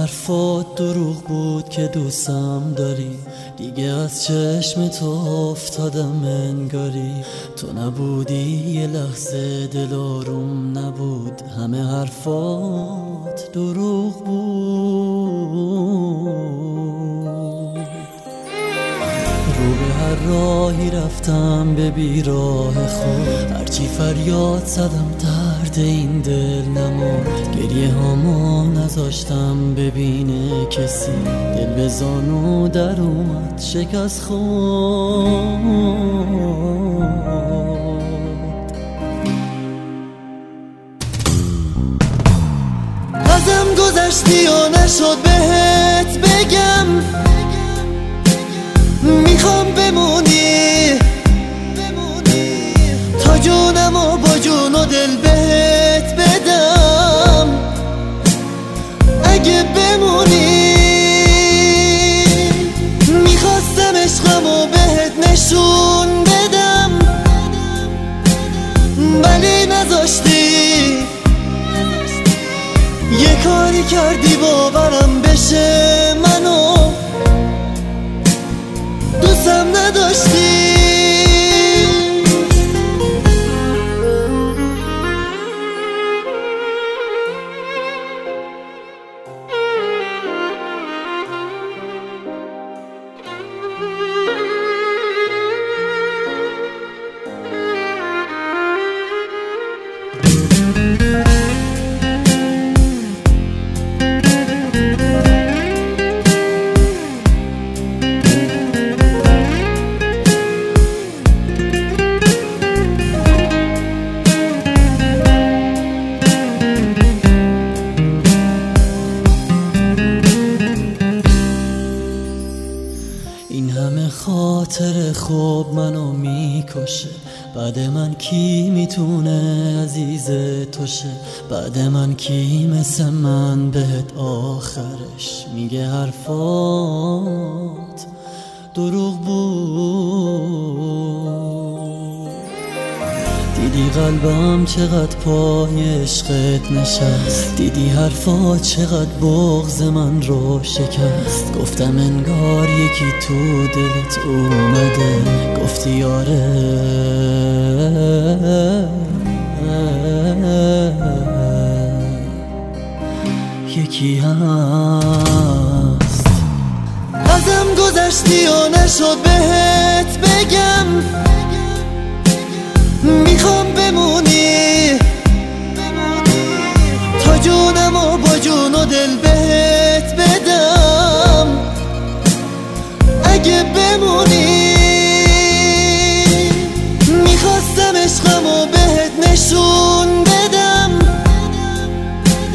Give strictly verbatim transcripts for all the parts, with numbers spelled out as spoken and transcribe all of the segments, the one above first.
حرفات دروغ بود که دوستم داری، دیگه از چشم تو افتادم انگاری. تو نبودی یه لحظه دل آروم نبود، همه حرفات دروغ بود. رو به هر راهی رفتم به بیراه خود، هرچی فریاد زدم درد این دل نمرد. گریه هامو نذاشتم ببینه کسی، دل به زانو در اومد شکست خورد. ازم گذشتی و نشد بهت بگم، میخوام بمونی تا جونم و با جون و دل بهت بدم. اگه بمونی میخواستم عشقم و بهت نشون بدم، ولی نذاشتی. یه کاری کردی باورم بشه منو دوستم نداشتی. این همه خاطر خوب منو میکشه، بعد من کی میتونه عزیز تو شه؟ بعد من کی مثل من بهت آخرش میگه حرفات دروغ بود. دیدی قلبم چقدر پای عشقت نشست، دیدی حرفات چقدر بغض من رو شکست. گفتم انگار یکی تو دلت اومده، گفتی آره یکی هست. ازم گذشتی و نشد بهت بگم، میخوام بمونی تا جونم و با جون و دل بهت بدم. اگه بمونی میخواستم عشقم و بهت نشون بدم،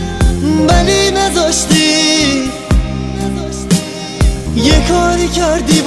ولی نذاشتی. یه کاری کردی